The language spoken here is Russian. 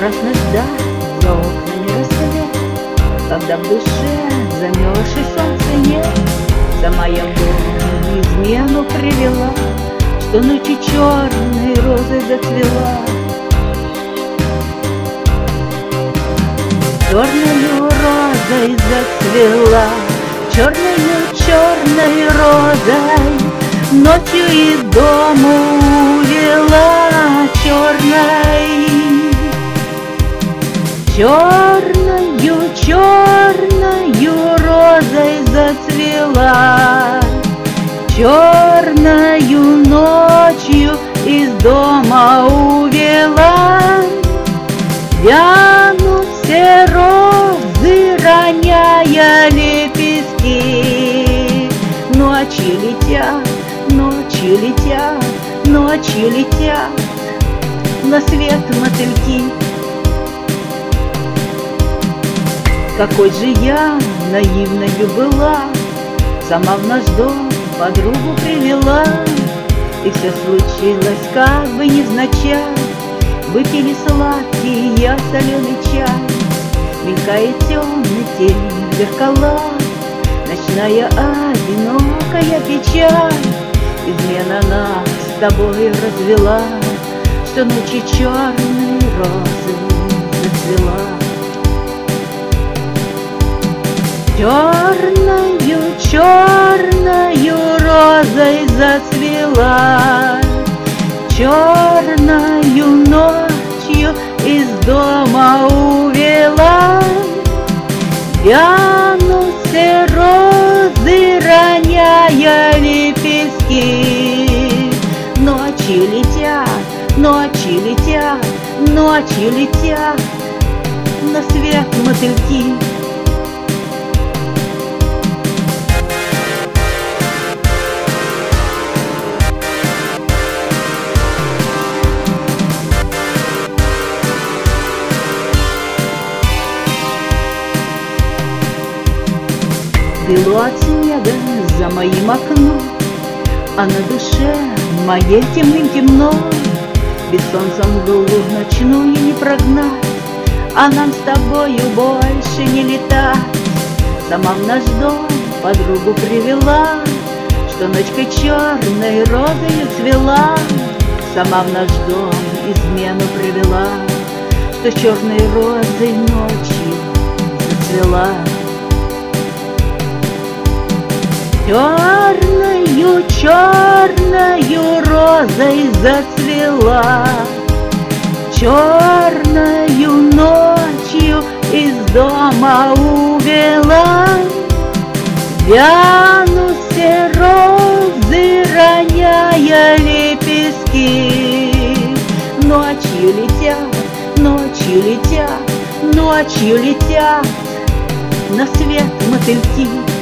красных даль за окнами рассвет, когда в душе замерзший солнце нет. Сама я в дом измену привела, что ночью черной розой зацвела. Черною розой зацвела, черной розой, ночью из дому увела черной. Черною розой зацвела, черною ночью из дома увела. Вянут все розы, роняя лепестки. Ночи летят, ночи летят, ночи летят, на свет мотыльки. Какой же я наивною была, сама в наш дом подругу привела. И все случилось как бы невзначай. Выпили сладкий, я соленый чай. Мелькает темный тень в зеркалах, ночная одинокая печаль. Измена нас с тобой развела, что ночи черной розы зацвела. Черною розой зацвела, черною ночью из дома увела. Вянут все розы, роняя лепестки. Ночи летят, ночи летят, ночи летят, на свет мотыльки. Бело от снега за моим окном, а на душе моей темным темно. Без солнца мглу ночную не прогнать, а нам с тобою больше не летать. Сама в наш дом подругу привела, что ночкой черной розою цвела. Сама в наш дом измену привела, что черной розой ночью зацвела. Черною розой зацвела, черною ночью из дома увела. Вянут все розы, роняя лепестки. Ночью летят, ночью летят, ночью летят, на свет мотыльки.